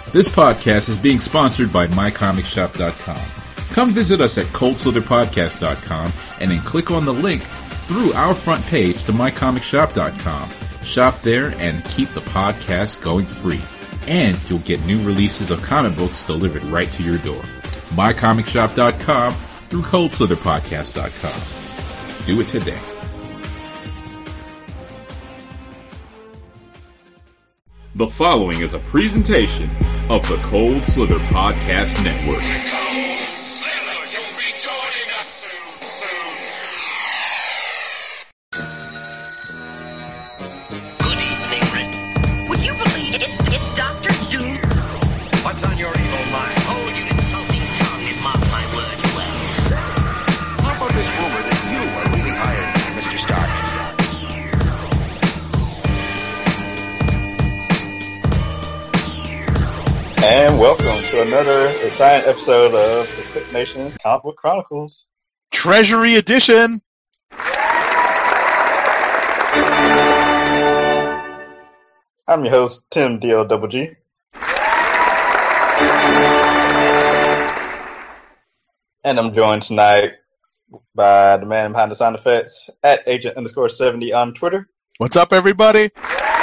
This podcast is being sponsored by MyComicShop.com. Come visit us at ColdSlitherPodcast.com and then click on the link through our front page to MyComicShop.com. Shop there and keep the podcast going free. And you'll get new releases of comic books delivered right to your door. MyComicShop.com through ColdSlitherPodcast.com. Do it today. The following is a presentation of the Cold Slither Podcast Network. Cold Slither, you'll be joining us soon. Good evening, Rick. Would you believe it's Dr. Doom? What's on your evil mind? Hold your insulting tongue and mark my words well. How about this rumor that you are really hired by Mr. Stark? And welcome to another exciting episode of the Click Nation's Comic Book Chronicles. Treasury Edition! I'm your host, Tim DLGG. And I'm joined tonight by the man behind the sound effects, at Agent_70 on Twitter. What's up, everybody?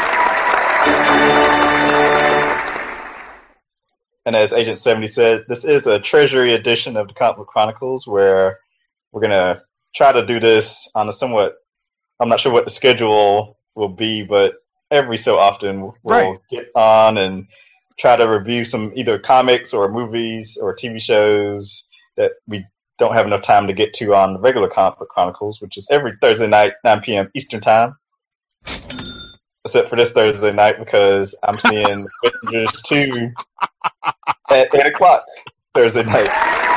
And as Agent 70 said, this is a Treasury edition of the Comic Book Chronicles where we're going to try to do this on a somewhat, I'm not sure what the schedule will be, but every so often we'll get on and try to review some either comics or movies or TV shows that we don't have enough time to get to on the regular Comic Book Chronicles, which is every Thursday night, 9 p.m. Eastern Time. Except for this Thursday night because I'm seeing Avengers 2 at 8 o'clock Thursday night.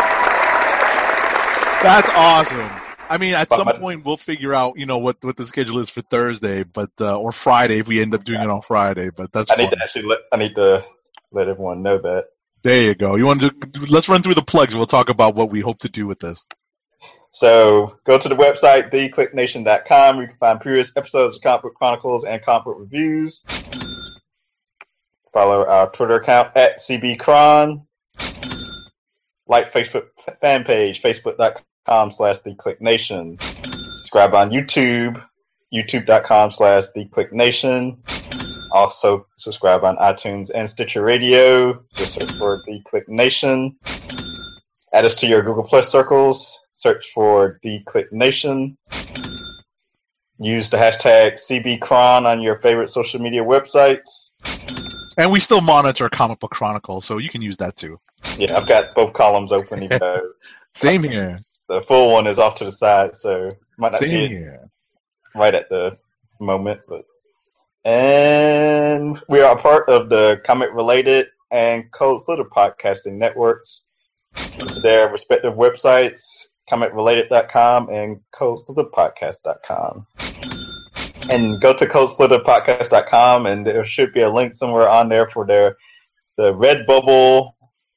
That's awesome. I mean, at some point we'll figure out, what the schedule is for Thursday, but or Friday if we end up doing it on Friday. But that's I need to let everyone know that. There you go. Let's run through the plugs. We'll talk about what we hope to do with this. So go to the website, theclicknation.com. You can find previous episodes of Comic Book Chronicles and comic book reviews. Follow our Twitter account at CBCron. Like Facebook fan page, facebook.com/theclicknation. Subscribe on YouTube, youtube.com/theclicknation. Also subscribe on iTunes and Stitcher Radio. Just search for The Click Nation. Add us to your Google Plus circles. Search for The Click Nation. Use the hashtag CBCron on your favorite social media websites. And we still monitor Comic Book Chronicles, so you can use that too. Yeah, I've got both columns open. Even though Same here. The full one is off to the side, so might not see it right at the moment. And we are a part of the Comic Related and Cold Slither podcasting networks. To their respective websites, ComicRelated.com and ColdSlitherPodcast.com. And go to ColdSlitherPodcast.com and there should be a link somewhere on there for the Redbubble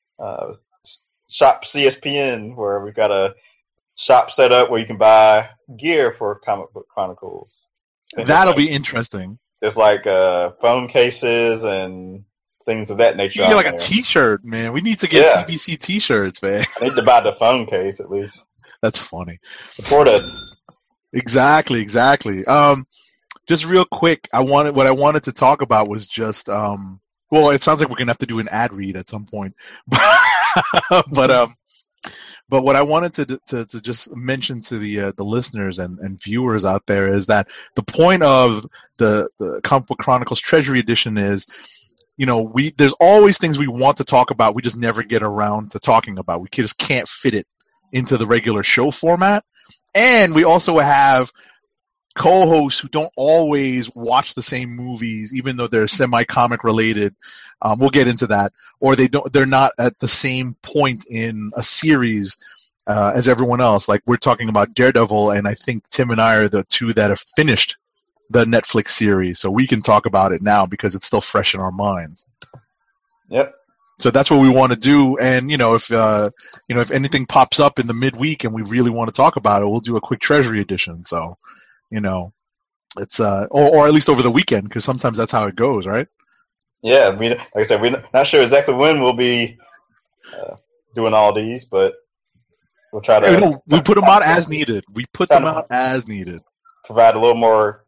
shop CSPN, where we've got a shop set up where you can buy gear for Comic Book Chronicles. That'll be interesting. There's like phone cases and things of that nature. You get like a T-shirt, man. We need to get CBC T-shirts, man. I need to buy the phone case at least. That's funny. Support us. Exactly. Just real quick, what I wanted to talk about was just well, it sounds like we're gonna have to do an ad read at some point, but what I wanted to just mention to the listeners and viewers out there is that the point of the Comic Book Chronicles Treasury Edition is, there's always things we want to talk about, we just never get around to talking about. We just can't fit it into the regular show format, and we also have co-hosts who don't always watch the same movies, even though they're semi-comic related. We'll get into that. Or they're not at the same point in a series as everyone else. Like we're talking about Daredevil, and I think Tim and I are the two that have finished the Netflix series, so we can talk about it now because it's still fresh in our minds. Yep. So that's what we want to do, and if anything pops up in the midweek and we really want to talk about it, we'll do a quick Treasury edition. So, it's or at least over the weekend, because sometimes that's how it goes, right? Yeah, like I said, we're not sure exactly when we'll be doing all these, but we'll try to. We put them out as needed. We put them out as needed. Provide a little more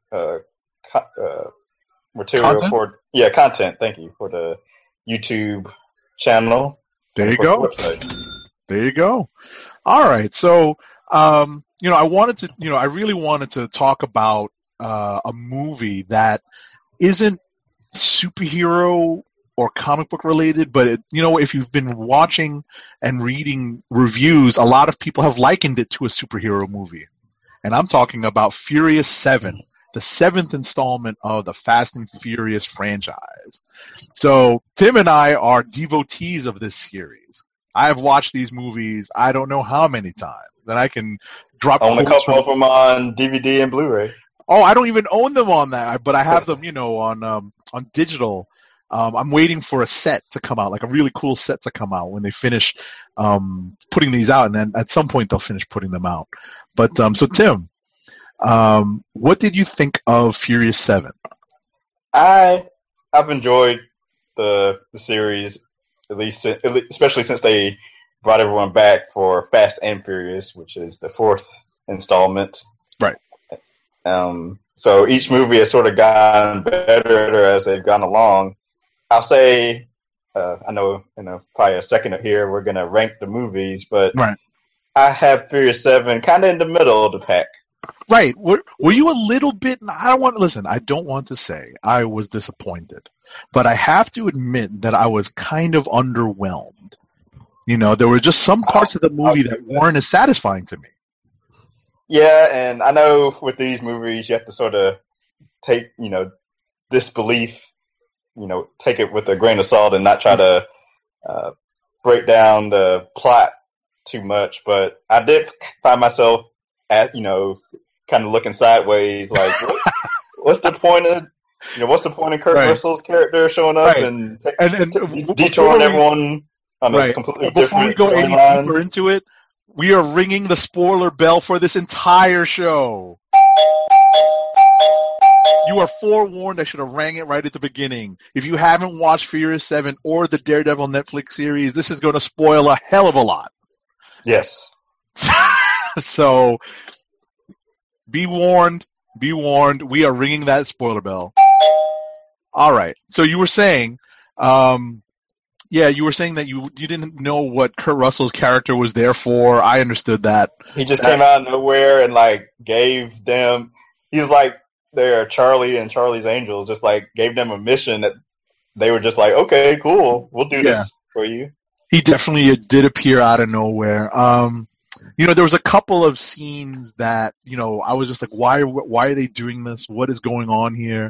material content. Thank you for the YouTube channel. There you go. There you go. All right. So, I really wanted to talk about a movie that isn't superhero or comic book related, but if you've been watching and reading reviews, a lot of people have likened it to a superhero movie. And I'm talking about Furious 7, the 7th installment of the Fast and Furious franchise. So Tim and I are devotees of this series. I have watched these movies I don't know how many times, and I can drop. Own a couple of them on DVD and Blu-ray. Oh, I don't even own them on that, but I have them, on digital. I'm waiting for a set to come out, like a really cool set to come out when they finish putting these out, and then at some point they'll finish putting them out. But so Tim, what did you think of Furious 7? I've enjoyed the series, especially since they brought everyone back for Fast and Furious, which is the 4th installment. Right. So each movie has sort of gotten better as they've gone along. I'll say, I know, probably a second here we're going to rank the movies, but right. I have Furious 7 kind of in the middle of the pack. Right. Were you a little bit, I don't want to say I was disappointed, but I have to admit that I was kind of underwhelmed. There were just some parts of the movie that weren't as satisfying to me. Yeah, and I know with these movies, you have to sort of take, disbelief, take it with a grain of salt and not try to break down the plot too much. But I did find myself at, kind of looking sideways, like, what's the point of, what's the point of Kurt Russell's character showing up and detouring everyone on a completely different Before we go any deeper into it, we are ringing the spoiler bell for this entire show. You are forewarned. I should have rang it right at the beginning. If you haven't watched Furious 7 or the Daredevil Netflix series, this is going to spoil a hell of a lot. Yes. So, be warned. Be warned. We are ringing that spoiler bell. All right. So you were saying, you were saying that you didn't know what Kurt Russell's character was there for. I understood that. He just came out of nowhere and gave them. He was like their Charlie and Charlie's Angels, just gave them a mission that they were just like, okay, cool, we'll do this for you. He definitely did appear out of nowhere. There was a couple of scenes that I was just like, why are they doing this? What is going on here?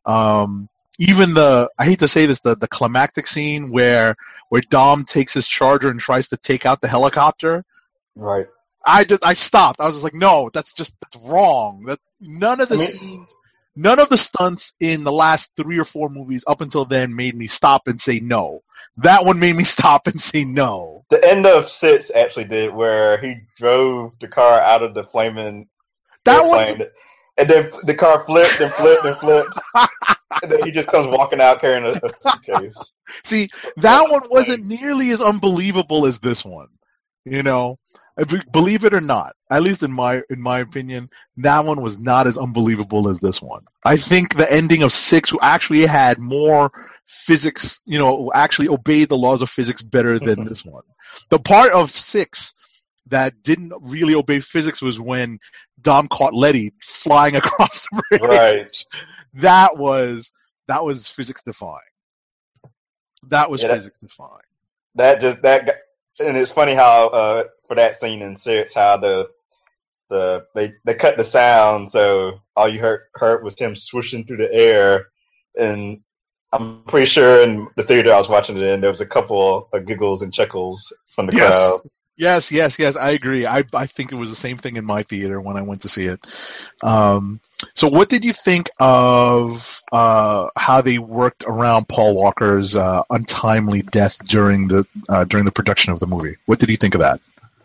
Even I hate to say this, the climactic scene where Dom takes his Charger and tries to take out the helicopter. Right. I stopped. I was just like, no, that's wrong. None of the stunts in the last 3 or 4 movies up until then made me stop and say no. That one made me stop and say no. The end of 6 actually did, where he drove the car out of the flaming airplane, and then the car flipped and flipped and flipped. And then he just comes walking out carrying a suitcase. See, that one wasn't nearly as unbelievable as this one. Believe it or not, at least in my opinion, that one was not as unbelievable as this one. I think the ending of 6 actually had more physics, actually obeyed the laws of physics better than this one. The part of 6 that didn't really obey physics was when Dom caught Letty flying across the bridge. Right. That was physics defying. That was physics defying. And it's funny how for that scene in 6, how they cut the sound, so all you heard was him swooshing through the air, and I'm pretty sure in the theater I was watching it in, there was a couple of giggles and chuckles from the crowd. Yes, I agree. I think it was the same thing in my theater when I went to see it. So what did you think of how they worked around Paul Walker's untimely death during the production of the movie? What did you think of that?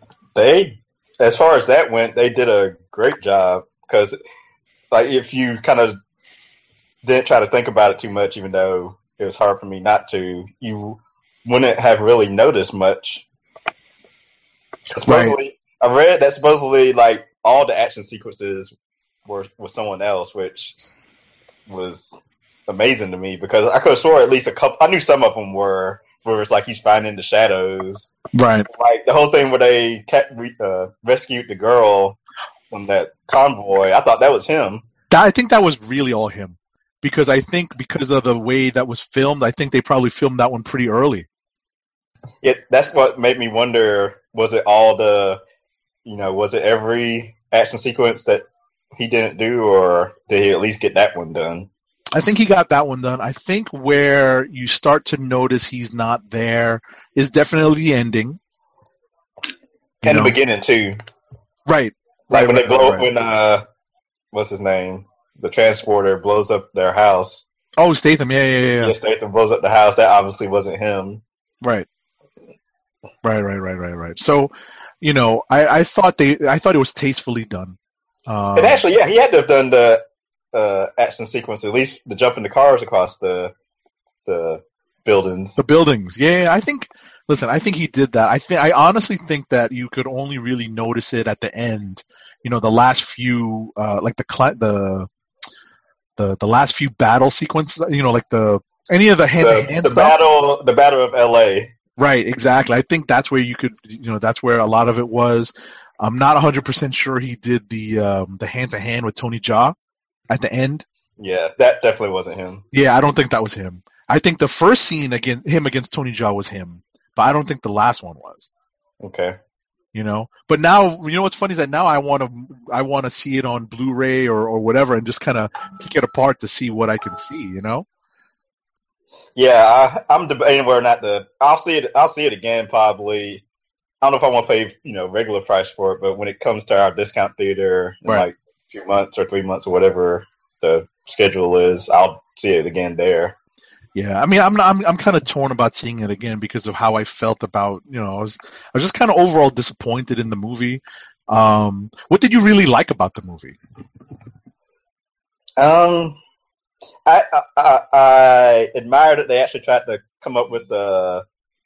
As far as that went, they did a great job, because if you kind of didn't try to think about it too much, even though it was hard for me not to. You wouldn't have really noticed much. Supposedly, I read that supposedly like all the action sequences were with someone else, which was amazing to me because I could have swore at least a couple. I knew some of them were where it's like he's finding the shadows, Right. like the whole thing where they rescued the girl from that convoy. I thought that was him. I think that was really all him. Because I think because of the way that was filmed, I think they probably filmed that one pretty early. That's what made me wonder, was it all was it every action sequence that he didn't do, or did he at least get that one done? I think he got that one done. I think where you start to notice he's not there is definitely the ending. And the beginning, too. Right. Like when right, they blow right. when, what's his name? The transporter blows up their house. Oh, Statham, yeah. Yeah, Statham blows up the house. That obviously wasn't him. Right. So, I thought it was tastefully done. And actually, yeah, he had to have done the action sequence, at least the jumping the cars across the buildings. The buildings, yeah. I think he did that. I honestly think that you could only really notice it at the end. The last few, like the last few battle sequences. Like any of the hand-to-hand stuff. The battle of L.A. Right, exactly. I think that's where you could, that's where a lot of it was. I'm not 100% sure he did the hand-to-hand with Tony Jaa at the end. Yeah, that definitely wasn't him. Yeah, I don't think that was him. I think the first scene against Tony Jaa was him, but I don't think the last one was. Okay. But now, what's funny is that now I want to see it on Blu-ray or whatever and just kind of pick it apart to see what I can see, Yeah, I'm debating whether or not I'll see it again probably. I don't know if I want to pay, regular price for it, but when it comes to our discount theater in like 2 months or 3 months or whatever the schedule is, I'll see it again there. Yeah, I mean, I'm kind of torn about seeing it again because of how I felt about, I was just kind of overall disappointed in the movie. What did you really like about the movie? I admire that they actually tried to come up with a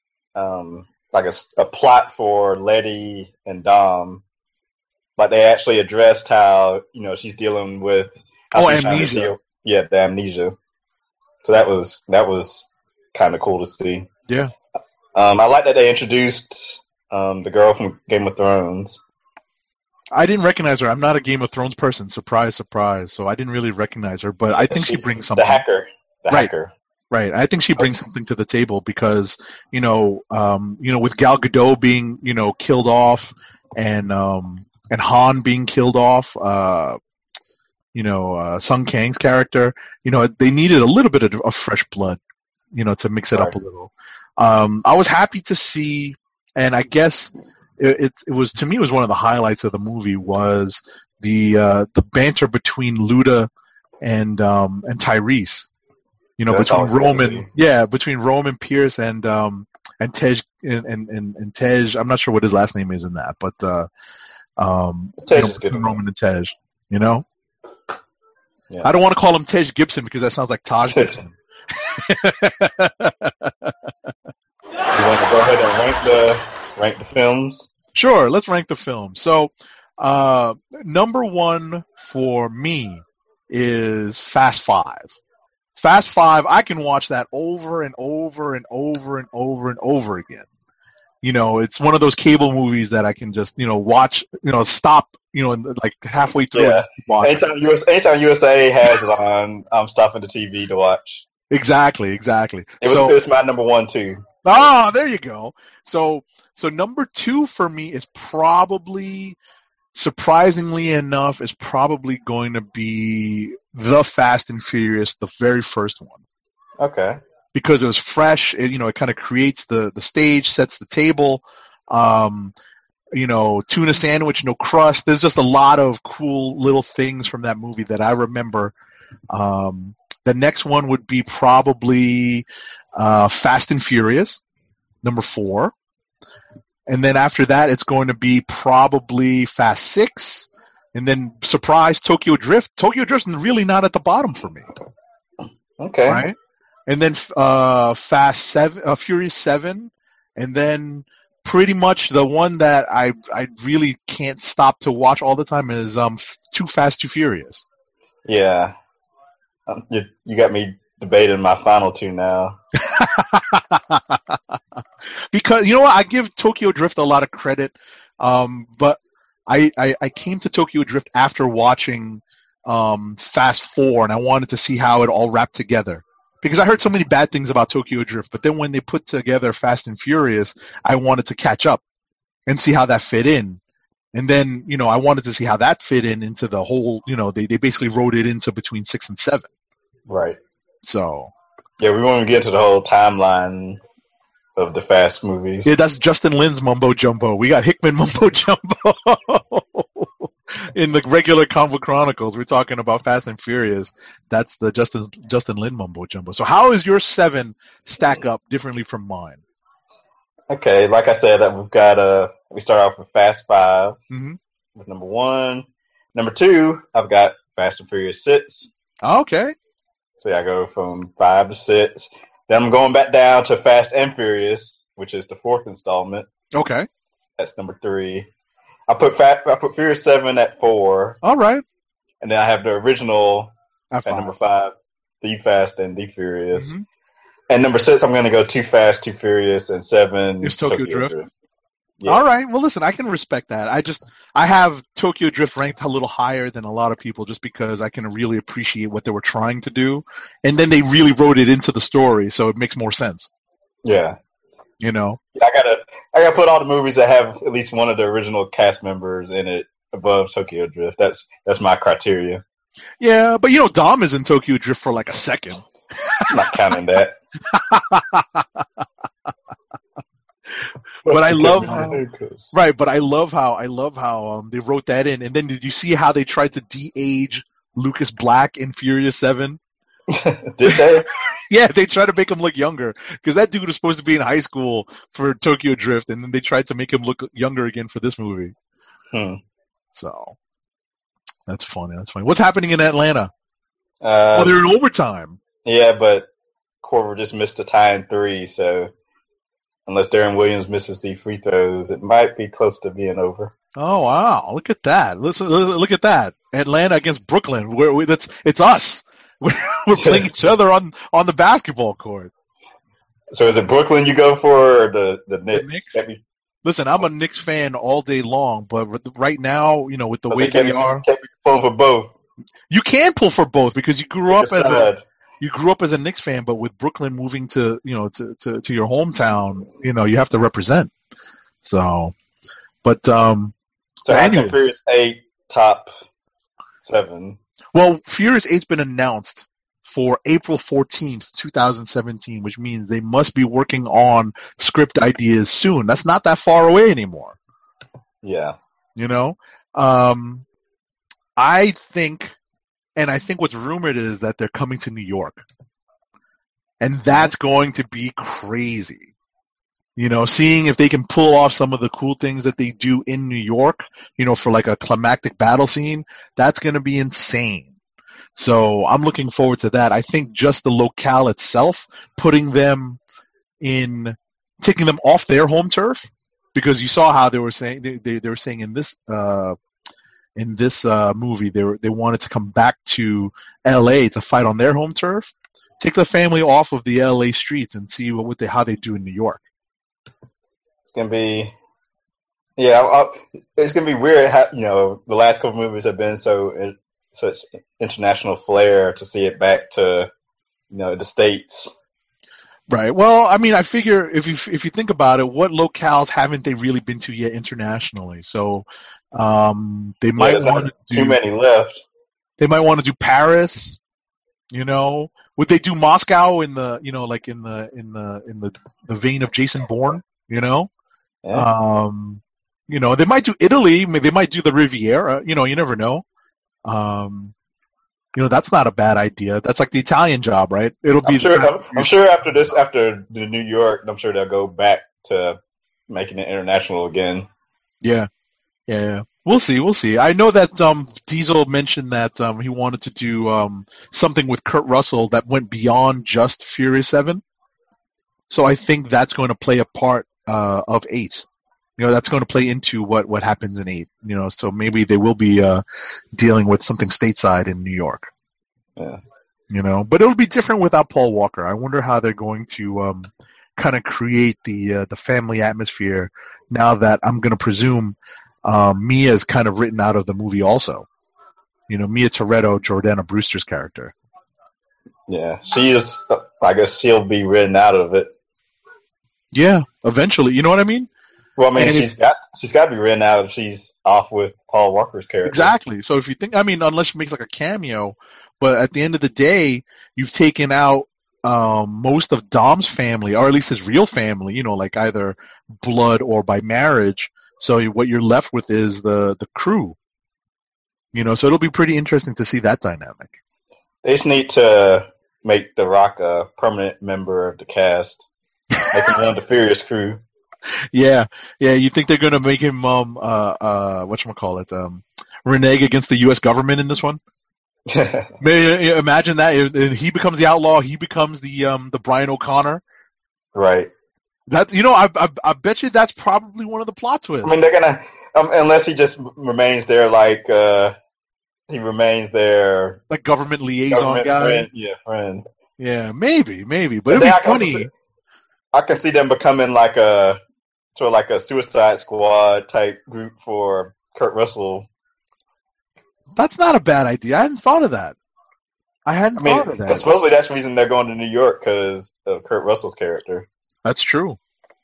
plot for Letty and Dom. Like they actually addressed how she's dealing with amnesia. The amnesia. So that was kind of cool to see. Yeah. I like that they introduced the girl from Game of Thrones. I didn't recognize her. I'm not a Game of Thrones person. Surprise, surprise. So I didn't really recognize her, but I think she brings something. The hacker. Right. I think she brings something to the table because, with Gal Gadot being, killed off and Han being killed off, Sung Kang's character, they needed a little bit of fresh blood, to mix it up a little. I was happy to see, and I guess it was, to me, it was one of the highlights of the movie was the banter between Luda and Tyrese. Between Roman Pierce and Tej and Tej. I'm not sure what his last name is in that, but Tej is good. Roman and Tej, Yeah. I don't want to call him Tej Gibson because that sounds like Taj Gibson. You want to go ahead and rank the films? Sure, let's rank the films. So, number one for me is Fast Five. Fast Five, I can watch that over and over and over and over and over again. It's one of those cable movies that I can just, watch, stop, like halfway through and just watch. Anytime USA has it on, I'm stopping the TV to watch. Exactly. It was my number one too. Oh, there you go. So number two for me is probably, surprisingly enough, is probably going to be The Fast and Furious, the very first one. Okay. Because it was fresh, it kind of creates the stage, sets the table. Tuna sandwich, no crust. There's just a lot of cool little things from that movie that I remember. The next one would be probably Fast and Furious, number 4. And then after that, it's going to be probably Fast 6. And then, surprise, Tokyo Drift. Tokyo Drift's really not at the bottom for me. Okay. Right? and then Furious 7, and then pretty much the one that I really can't stop to watch all the time is Too Fast, Too Furious. Yeah. You got me debating my final two now. Because, you know what, I give Tokyo Drift a lot of credit, but I came to Tokyo Drift after watching Fast 4, and I wanted to see how it all wrapped together. Because I heard so many bad things about Tokyo Drift, but then when they put together Fast and Furious, I wanted to catch up and see how that fit in. And then, you know, I wanted to see how that fit into the whole, you know, they basically wrote it into between 6 and 7. Right. So. Yeah, we won't get into the whole timeline of the Fast movies. Yeah, that's Justin Lin's mumbo jumbo. We got Hickman mumbo jumbo. In the regular Comic Chronicles, we're talking about Fast and Furious. That's the Justin Lin mumbo jumbo. So how is your 7 stack up differently from mine? Okay, like I said, we've got we start off with Fast 5 with number 1. Number 2, I've got Fast and Furious 6. Okay. So yeah, I go from 5 to 6. Then I'm going back down to Fast and Furious, which is the 4th installment. Okay. That's number 3. I put Furious 7 at 4. All right. And then I have the original at number 5, The Fast and the Furious. Mm-hmm. And number 6, I'm going to go Too Fast, Too Furious, and 7. Is Tokyo Drift. Yeah. All right. Well, listen, I can respect that. I have Tokyo Drift ranked a little higher than a lot of people just because I can really appreciate what they were trying to do. And then they really wrote it into the story, so it makes more sense. Yeah. You know? I gotta put all the movies that have at least one of the original cast members in it above Tokyo Drift. That's my criteria. Yeah, but you know, Dom is in Tokyo Drift for like a second. I'm not counting that. But I love how they wrote that in. And then did you see how they tried to de-age Lucas Black in Furious 7? Did they? Yeah, they tried to make him look younger because that dude was supposed to be in high school for Tokyo Drift, and then they tried to make him look younger again for this movie. So that's funny. What's happening in Atlanta? They're in overtime. Yeah, but Corver just missed a tie in 3, so unless Darren Williams misses the free throws, it might be close to being over. Oh wow! Look at that! Look at that! Atlanta against Brooklyn. It's us. We're playing each other on the basketball court. So is it Brooklyn you go for, or the Knicks? The Knicks? Listen, I'm a Knicks fan all day long, but right now, you know, with the way they are, can't be pulling for both. You can pull for both because you grew up as a Knicks fan, but with Brooklyn moving to your hometown, you know, you have to represent. So, but so anyway. Furious 8 top 7. Well, Furious 8's been announced for April 14th, 2017, which means they must be working on script ideas soon. That's not that far away anymore. Yeah. You know? I think what's rumored is that they're coming to New York. And that's going to be crazy. You know, seeing if they can pull off some of the cool things that they do in New York, you know, for like a climactic battle scene, that's going to be insane. So I'm looking forward to that. I think just the locale itself, taking them off their home turf, because you saw how they were saying they were saying in this movie they wanted to come back to L.A. to fight on their home turf. Take the family off of the L.A. streets and see how they do in New York. It's gonna be, it's gonna be weird. How, you know, the last couple movies have been such international flair to see it back to, you know, the States. Right. Well, I mean, I figure if you think about it, what locales haven't they really been to yet internationally? So they might want to do too many left. They might want to do Paris. You know, would they do Moscow in the vein of Jason Bourne? You know, Yeah. You know, they might do Italy. They might do the Riviera. You know, you never know. You know, that's not a bad idea. That's like the Italian job, right? I'm sure after the New York, I'm sure they'll go back to making it international again. Yeah. We'll see. We'll see. I know that Diesel mentioned that he wanted to do something with Kurt Russell that went beyond just Furious 7. So I think that's going to play a part of 8. That's going to play into what happens in 8. So maybe they will be dealing with something stateside in New York. Yeah. But it'll be different without Paul Walker. I wonder how they're going to kind of create the family atmosphere now that I'm going to presume Mia is kind of written out of the movie also. Mia Toretto, Jordana Brewster's character. Yeah, she is. I guess she'll be written out of it. Yeah, eventually. You know what I mean? Well, I mean, she's got to be written out if she's off with Paul Walker's character. Exactly. So if you think, unless she makes like a cameo, but at the end of the day, you've taken out most of Dom's family, or at least his real family. Like either blood or by marriage. So what you're left with is the crew. So it'll be pretty interesting to see that dynamic. They just need to make The Rock a permanent member of the cast. Make him one of the Furious crew. Yeah. You think they're gonna make him whatchamacallit, renege against the U.S. government in this one? Imagine that if he becomes the outlaw, he becomes the Brian O'Connor. Right. That I bet you that's probably one of the plot twists. I mean, they're gonna unless he just remains there like he remains there like government liaison guy. Friend. Yeah, friend. Yeah, maybe, but it'd be funny. I can see them becoming like a sort of like a Suicide Squad type group for Kurt Russell. That's not a bad idea. I hadn't thought of that. Thought of that. Supposedly that's the reason they're going to New York because of Kurt Russell's character. That's true.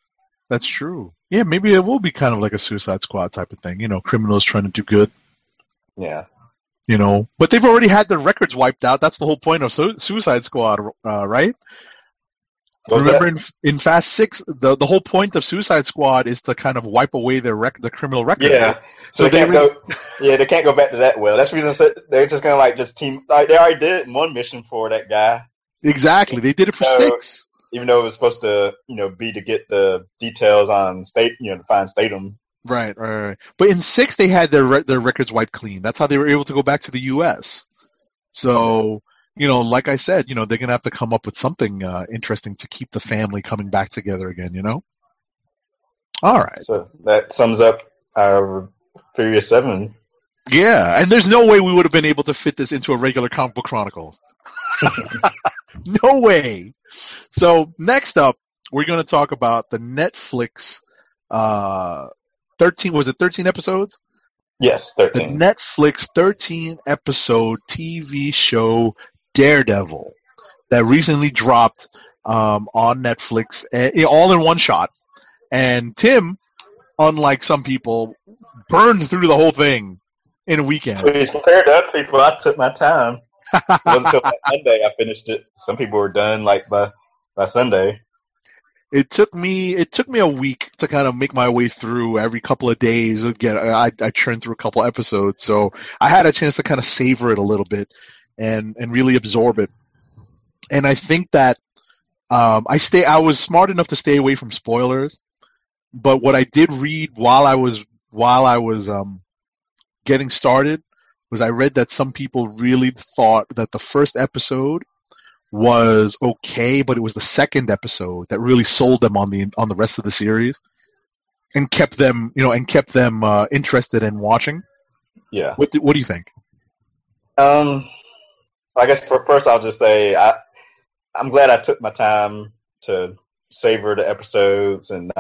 Yeah, maybe it will be kind of like a Suicide Squad type of thing. Criminals trying to do good. Yeah. But they've already had their records wiped out. That's the whole point of Suicide Squad, right? Remember in Fast 6, the whole point of Suicide Squad is to kind of wipe away the criminal record. Yeah. So they can't go. Yeah, they can't go back to that well. That's the reason they're just gonna just team. Like they already did one mission for that guy. Exactly, they did it for 6. Even though it was supposed to, be to get the details on to find Statham. Right. But in 6, they had their records wiped clean. That's how they were able to go back to the U.S. So, like I said, they're gonna have to come up with something interesting to keep the family coming back together again. All right. So that sums up our Furious 7. Yeah, and there's no way we would have been able to fit this into a regular comic book chronicle. No way. So next up, we're going to talk about the Netflix 13. Was it 13 episodes? Yes, 13. The Netflix 13 episode TV show Daredevil that recently dropped on Netflix, all in one shot. And Tim, unlike some people, burned through the whole thing in a weekend. Please, compared to other people, I took my time. It wasn't until Monday I finished it. Some people were done by Sunday. It took me a week to kind of make my way through. Every couple of days. Again, I churned through a couple episodes, so I had a chance to kind of savor it a little bit and really absorb it. And I think that I was smart enough to stay away from spoilers. But what I did read while I was getting started was I read that some people really thought that the first episode was okay, but it was the second episode that really sold them on the rest of the series and kept them interested in watching. Yeah. What do you think? I guess first I'll just say I'm glad I took my time to savor the episodes and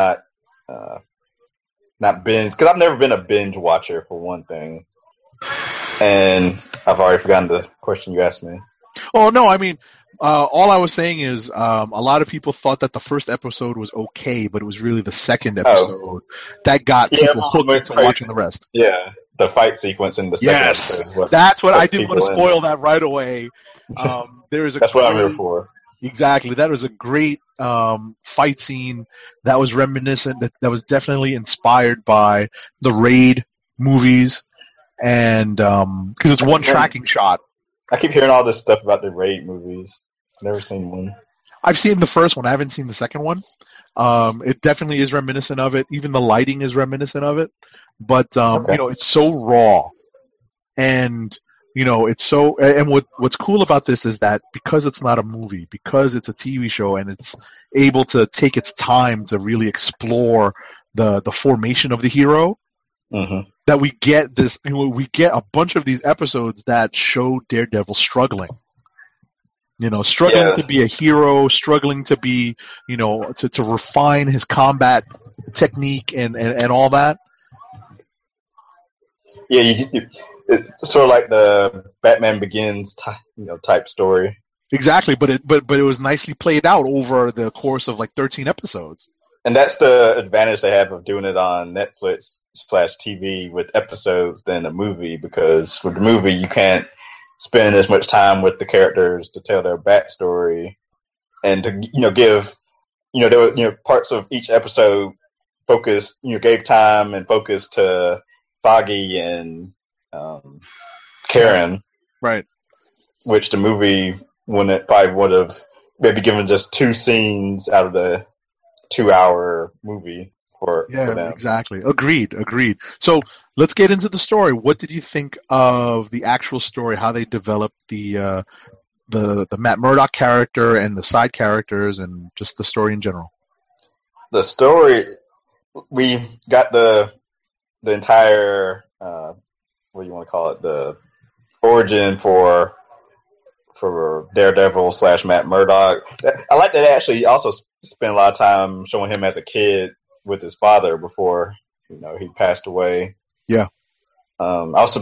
not binge, because I've never been a binge watcher for one thing. And I've already forgotten the question you asked me. Oh, no, I mean, all I was saying is a lot of people thought that the first episode was okay, but it was really the second episode that got people hooked into watching the rest. Yeah, the fight sequence in the second episode. That's what I didn't want to spoil that right away. That's what I'm here for. Exactly. That was a great fight scene that was reminiscent, that was definitely inspired by the Raid movies, and because it's one tracking shot. I keep hearing all this stuff about the Raid movies. Never seen one. I've seen the first one. I haven't seen the second one. It definitely is reminiscent of it. Even the lighting is reminiscent of it. But Okay. it's so raw, and it's so. And what's cool about this is that because it's not a movie, because it's a TV show, and it's able to take its time to really explore the formation of the hero. Mm-hmm. That we get this, we get a bunch of these episodes that show Daredevil struggling. Struggling Yeah. to be a hero, struggling to be, to refine his combat technique and all that. Yeah, it's sort of like the Batman Begins type story. Exactly, but it was nicely played out over the course of like 13 episodes. And that's the advantage they have of doing it on Netflix/TV with episodes than a movie, because with the movie you can't spend as much time with the characters to tell their backstory and to give there were parts of each episode focused gave time and focus to Foggy and Karen, Right. which the movie probably would have maybe given just 2 scenes out of the 2-hour movie for them. Exactly. Agreed. So let's get into the story. What did you think of the actual story? How they developed the Matt Murdock character and the side characters, and just the story in general? The story, we got the entire what do you want to call it? The origin for Daredevil / Matt Murdock. I like that they actually also spent a lot of time showing him as a kid with his father before he passed away. Yeah. I was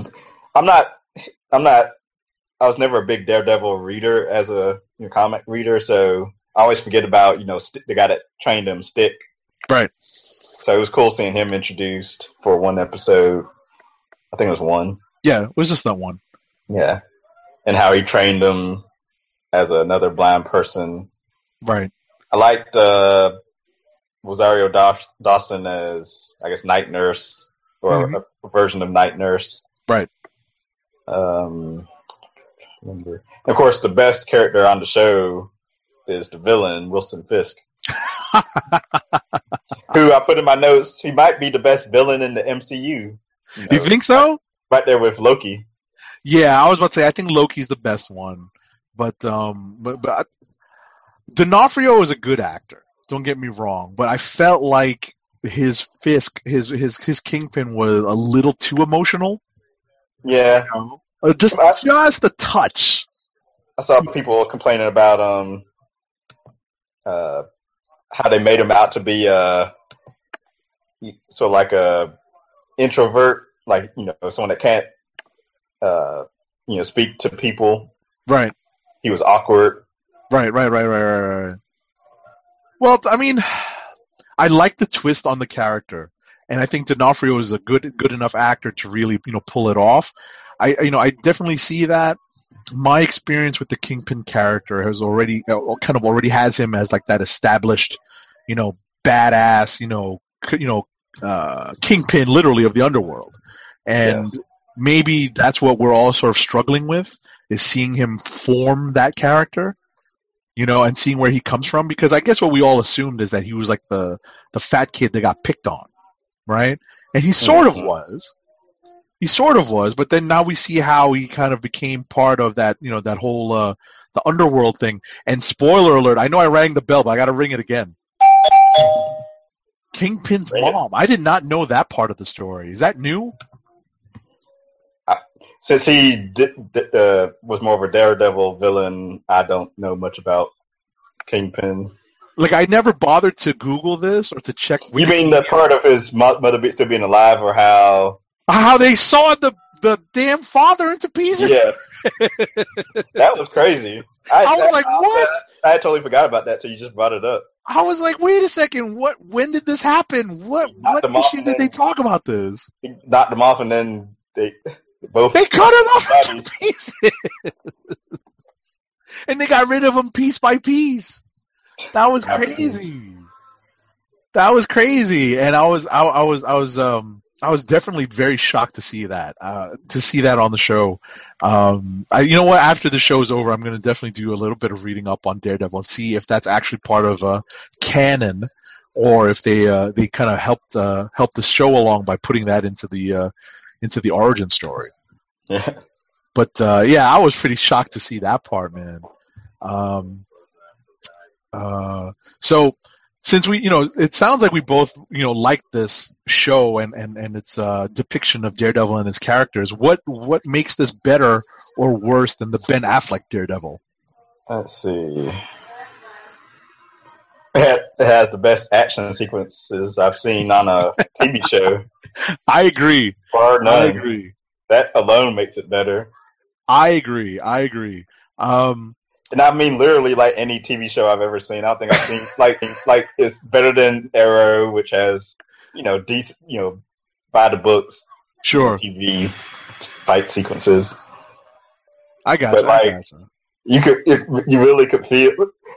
never a big Daredevil reader as a comic reader, so I always forget about the guy that trained him, Stick. Right. So it was cool seeing him introduced for one episode. I think it was one. Yeah, it was just that one. Yeah. And how he trained him as another blind person. Right. I liked Rosario Dawson as, I guess, Night Nurse, or a version of Night Nurse. Right. Of course, the best character on the show is the villain, Wilson Fisk. Who I put in my notes, he might be the best villain in the MCU. You think so? Right there with Loki. Yeah, I was about to say I think Loki's the best one, but D'Onofrio is a good actor. Don't get me wrong, but I felt like his Fisk, his Kingpin was a little too emotional. Yeah, just a touch. I saw people complaining about how they made him out to be so like a introvert, like someone that can't speak to people. Right. He was awkward. Right. Well, I mean, I like the twist on the character, and I think D'Onofrio is a good enough actor to really pull it off. I definitely see that. My experience with the Kingpin character has already has him as like that established, badass, Kingpin literally of the underworld, and Yes. maybe that's what we're all sort of struggling with, is seeing him form that character, and seeing where he comes from, because I guess what we all assumed is that he was like the fat kid that got picked on, right? And he sort of was. He sort of was, but then now we see how he kind of became part of that, that whole the underworld thing. And spoiler alert, I know I rang the bell, but I got to ring it again. Kingpin's mom. I did not know that part of the story. Is that new? Since he was more of a Daredevil villain, I don't know much about Kingpin. Like, I never bothered to Google this or to check. You mean the part of his mother still being alive, or how they sawed the damn father into pieces? Yeah. That was crazy. I was like, what? I totally forgot about that till you just brought it up. I was like, wait a second, when did this happen? What issue did they talk about this? He knocked him off, and then they cut him off into pieces. And they got rid of him piece by piece. That was crazy. That was crazy. And I was definitely very shocked to see that on the show. You know what? After the show's over, I'm going to definitely do a little bit of reading up on Daredevil and see if that's actually part of canon, or if they kind of helped the show along by putting that into the origin story. Yeah. But I was pretty shocked to see that part, man. So since we, it sounds like we both, like this show and its depiction of Daredevil and his characters. What makes this better or worse than the Ben Affleck Daredevil? Let's see. It has the best action sequences I've seen on a TV show. I agree. Bar none. I agree. That alone makes it better. I agree. And I mean literally like any TV show I've ever seen. I don't think I've seen like it's better than Arrow, which has decent by the books Sure. TV fight sequences. I got But you. like you really could feel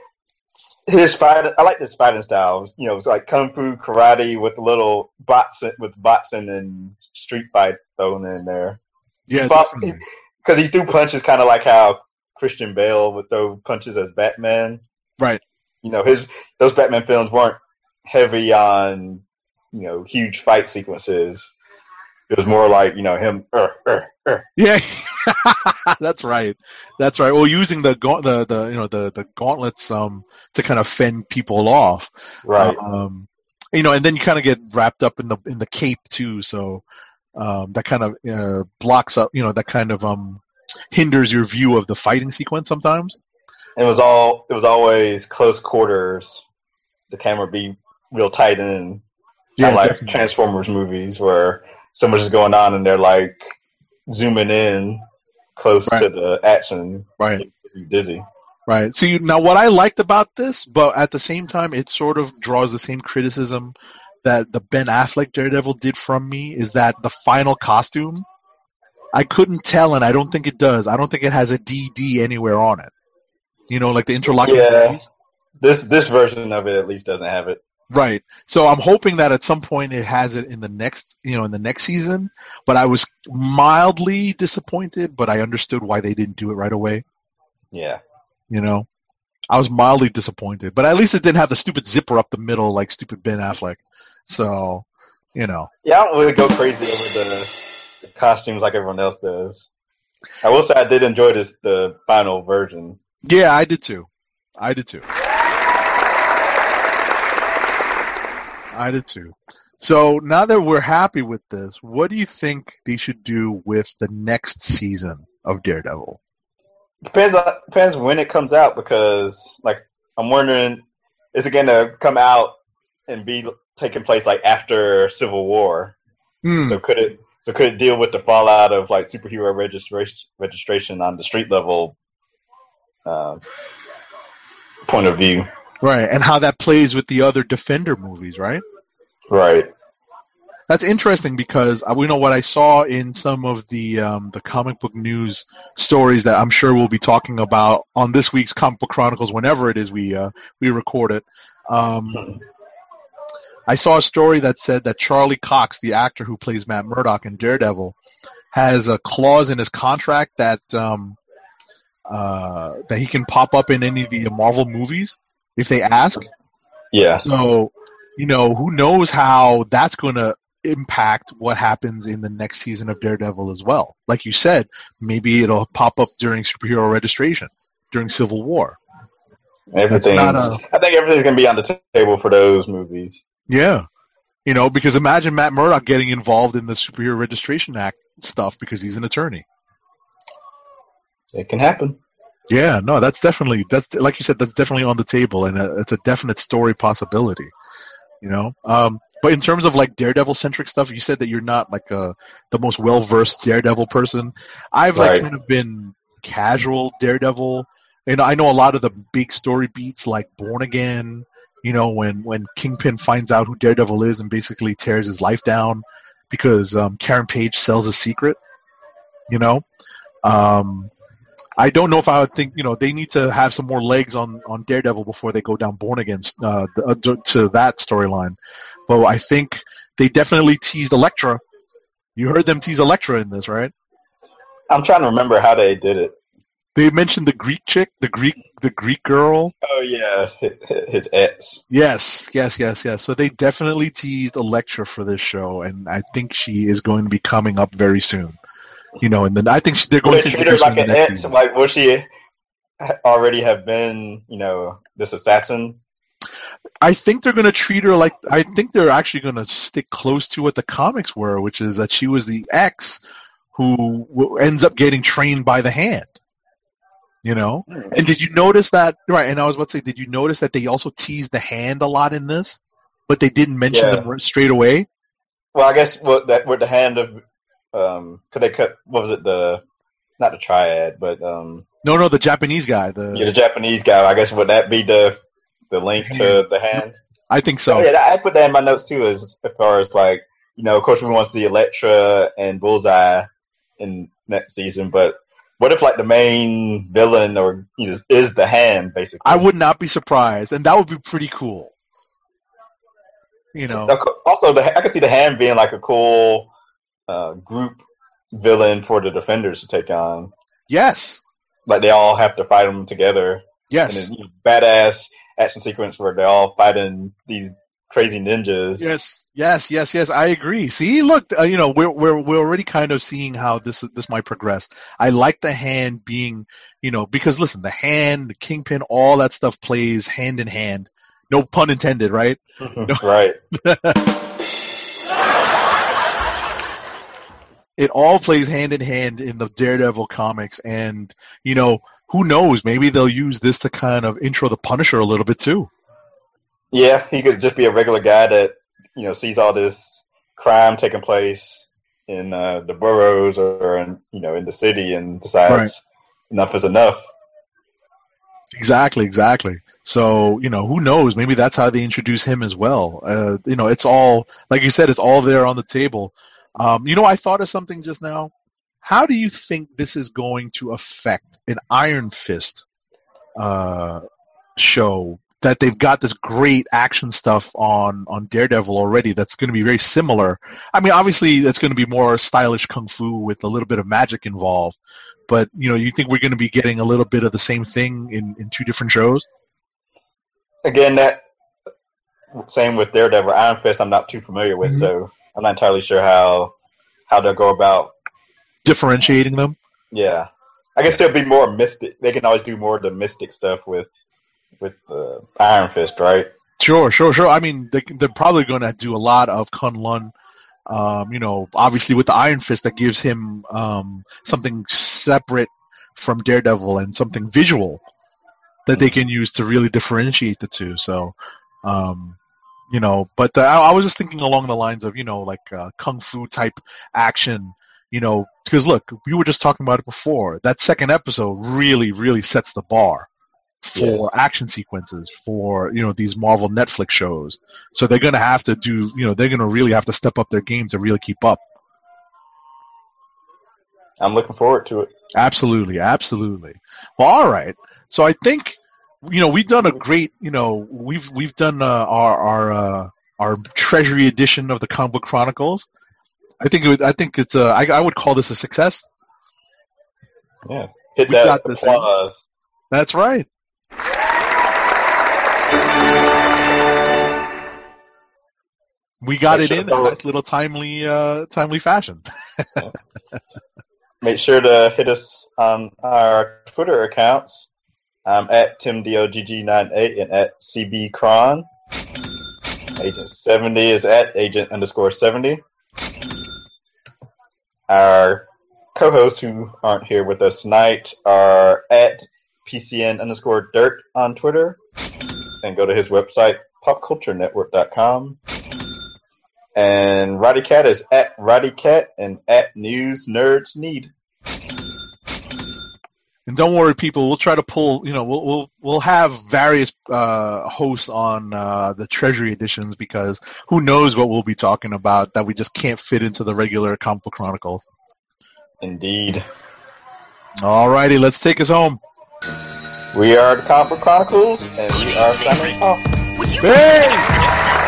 his fight. I like his fighting styles. It's like kung fu, karate with a little boxing and street fight thrown in there. Yeah, definitely. Because he threw punches kind of like how Christian Bale would throw punches as Batman. Right. Those Batman films weren't heavy on huge fight sequences. It was more like him. Yeah, that's right. Well, using the gauntlets to kind of fend people off. Right. And then you kind of get wrapped up in the cape too. So that kind of blocks up. That kind of hinders your view of the fighting sequence sometimes. It was always close quarters. The camera be real tight in. Yeah, like definitely. Transformers movies where so much is going on and they're like zooming in close to the action. Right. You're dizzy. Right. So now what I liked about this, but at the same time it sort of draws the same criticism that the Ben Affleck Daredevil did from me, is that the final costume, I couldn't tell, and I don't think it does. I don't think it has a DD anywhere on it. Like the interlocking. Yeah. This version of it at least doesn't have it. Right. So I'm hoping that at some point it has it in the next season. But I was mildly disappointed, but I understood why they didn't do it right away. Yeah. I was mildly disappointed, but at least it didn't have the stupid zipper up the middle like stupid Ben Affleck. So, Yeah, I don't really go crazy over the costumes like everyone else does. I will say I did enjoy the final version. Yeah, I did too. So now that we're happy with this, what do you think they should do with the next season of Daredevil? Depends when it comes out, because like I'm wondering, is it going to come out and be taking place like after Civil War? So could it deal with the fallout of like superhero registration on the street level point of view? Right, and how that plays with the other Defender movies, right? Right. That's interesting because what I saw in some of the comic book news stories that I'm sure we'll be talking about on this week's Comic Book Chronicles whenever it is we record it. I saw a story that said that Charlie Cox, the actor who plays Matt Murdock in Daredevil, has a clause in his contract that he can pop up in any of the Marvel movies if they ask. Yeah. So, who knows how that's going to impact what happens in the next season of Daredevil as well. Like you said, maybe it'll pop up during superhero registration, during Civil War. I think everything's going to be on the table for those movies. Yeah. Because imagine Matt Murdock getting involved in the Superhero Registration Act stuff because he's an attorney. It can happen. Yeah, no, that's like you said, that's definitely on the table, and it's a definite story possibility. But in terms of like Daredevil centric stuff, you said that you're not like the most well versed Daredevil person. I've kind of been casual Daredevil. I know a lot of the big story beats like Born Again. When Kingpin finds out who Daredevil is and basically tears his life down because Karen Page sells a secret. I don't know if I would think, they need to have some more legs on Daredevil before they go down Born Again to that storyline. But I think they definitely teased Elektra. You heard them tease Elektra in this, right? I'm trying to remember how they did it. They mentioned the Greek chick, the Greek girl. Oh yeah, his ex. Yes. So they definitely teased Elektra for this show, and I think she is going to be coming up very soon. And then I think they're Will going they to treat her introduce her like in an the next ex? season. Like, will she already have been, this assassin? I think they're going to treat her like. I think they're actually going to stick close to what the comics were, which is that she was the ex who ends up getting trained by the Hand. And did you notice that? Right, and I was about to say, did you notice that they also teased the Hand a lot in this, but they didn't mention them straight away? Well, I guess with the Hand of, could they cut? What was it? Not the Triad, but No, the Japanese guy. the Japanese guy. I guess would that be the link to the Hand? I think so. Oh, yeah, I put that in my notes too, as far as like, of course we want to see Elektra and Bullseye in next season, but what if like the main villain or is the Hand basically? I would not be surprised, and that would be pretty cool. Also, I could see the Hand being like a cool group villain for the Defenders to take on. Yes. Like they all have to fight them together. Yes. And badass action sequence where they're all fighting these crazy ninjas. Yes. I agree. See, look, we're already kind of seeing how this might progress. I like the Hand being, because listen, the Hand, the Kingpin, all that stuff plays hand in hand. No pun intended, right? Right. It all plays hand in hand in the Daredevil comics, and who knows? Maybe they'll use this to kind of intro the Punisher a little bit too. Yeah, he could just be a regular guy that sees all this crime taking place in the boroughs or in the city and decides enough is enough. Exactly. So, who knows? Maybe that's how they introduce him as well. It's all, like you said, it's all there on the table. I thought of something just now. How do you think this is going to affect an Iron Fist show that they've got this great action stuff on Daredevil already that's going to be very similar? I mean, obviously, that's going to be more stylish kung fu with a little bit of magic involved. But, you think we're going to be getting a little bit of the same thing in two different shows? Again, that same with Daredevil. Iron Fist I'm not too familiar with, so I'm not entirely sure how they'll go about differentiating them. Yeah. I guess there'll be more mystic. They can always do more of the mystic stuff with Iron Fist, right? Sure. I mean, they're probably going to do a lot of Kunlun. Obviously with the Iron Fist, that gives him something separate from Daredevil and something visual that they can use to really differentiate the two. So, but I was just thinking along the lines of, like kung fu type action, because look, we were just talking about it before. That second episode really, really sets the bar for action sequences for, these Marvel Netflix shows. So they're going to have to do, they're going to really have to step up their game to really keep up. I'm looking forward to it. Absolutely. Well, all right. So I think, we've done a great, we've done our Treasury edition of the Comic Book Chronicles. I think it's I would call this a success. Yeah. Hit that applause. That's right. We got it in a nice little timely fashion. Make sure to hit us on our Twitter accounts. I'm at TimDOGG98 and at CBCron. Agent 70 is at Agent_70. Our co-hosts who aren't here with us tonight are at PCN_Dirt on Twitter. And go to his website, popculturenetwork.com. And Roddy Cat is at Roddy Cat and at News Nerds Need. And don't worry, people. We'll try to pull. We'll have various hosts on the Treasury editions because who knows what we'll be talking about that we just can't fit into the regular Comic Book Chronicles. Indeed. All righty, let's take us home. We are the Comic Book Chronicles, and we are signing off. Would you Hey!